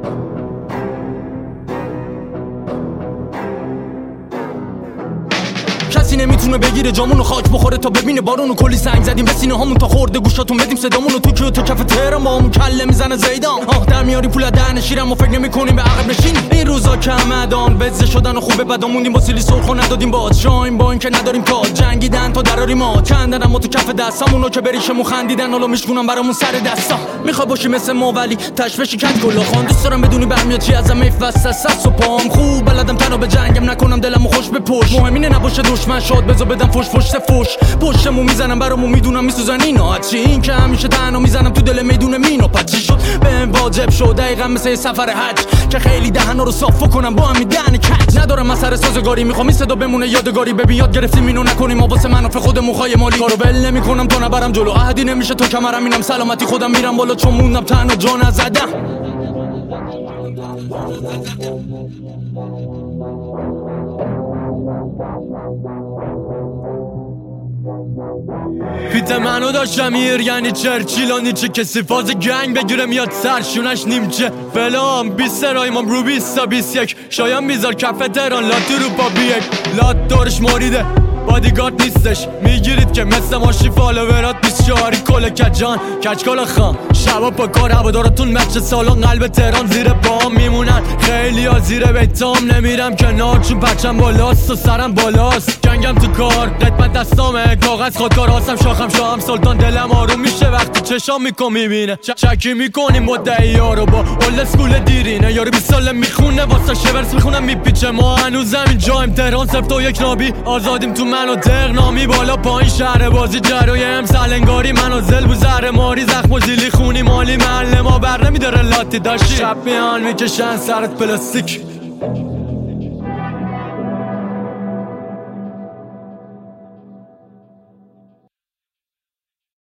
کسی نمیتونه بگیره جامونو خاک بخوره تا ببینه بارونو کلی سنگ زدیم به سینه هامون تا خورده گوشاتون بدیم صدامونو تو کیو تو کف تهران با همون کله میزنه زیدان در میاری پول دهن شیرم و فکر نمیکنیم به عقب نشین این روزا کمدان بزه شدن و خوبه بعدا موندیم با سیلی سرخ و ندادیم باز شایم با این که نداریم تاج جنگیدن تا دراری ما کندن اما تو کف دستامونو که بریشمون خندیدن حالا میشکونن برامون سر دستا میخوای باشی مثل ما ولی تشویشی کج گلا خان دوست دارم بدونی برمیاد چی ازم میفسس سس و پام خوب بلدم تنها به جنگم نکنم دلمو خوش به پشت مهم اینه نباشه دشمن شاد بذار بدم فوش پشت فوش پشتمو میزنم برامو میدونم میسوزن اینا چی این که همیشه تنها میزنم تو دل میدون مینا پچی شد بهم واجب شد دقیقاً مثل یه سفر حج که خیلی دهنا رو صاف کنم با هم میدن کج ندارم اثر سازگاری میخوام این صدا بمونه یادگاری ببین یاد گرفتیم اینو نکنیم ما واسه منافع خودمون خای مالی کارو ول نمیکنم تا نبرم جلو عهدی نمیشه تو کمرم اینم سلامتی خودم میرم بالا چون موندم تنها جا نزدم فیت منو داشتم میر یعنی چرچیلانی چه کسی فاز گنگ بگیره میاد سرشونش نیمچه فلام 20 رایمام رو 20 تا 21 شایم بیزار کف تهران لاتی رو پا بیک لات دارش موریده بادیگارد نیستش میگیرید که مثل ماشی فالوورات 24 کل کجان کچکال خام شبا پا کار هوادارتون مچ سالان قلب تهران زیر بام میمونن خیلی ها زیر بیتام نمیرم کنار چون پچم بالاست و سرم بالاست جنگم تو کار قدمت دستامه کاغذ خودکار هستم شاخم شاهم سلطان دلم آروم میشه وقتی چشام میکن میبینه چکی میکنیم مدعی ها رو با اول اسکول دیرینه یارو 20 ساله میخونه واسه شورس میخونم میپیچه ما هنوزم اینجایم تهران صرف تو یک نابی آزادیم تو منو ترنامی بالا پایین شهر بازی جروی امسال انگاری منو زل بو زهر ماری زخم و زیلی خونی مالی محل ما بر نمیداره لاتی داشتی شب میان میکشن سرت پلاستیک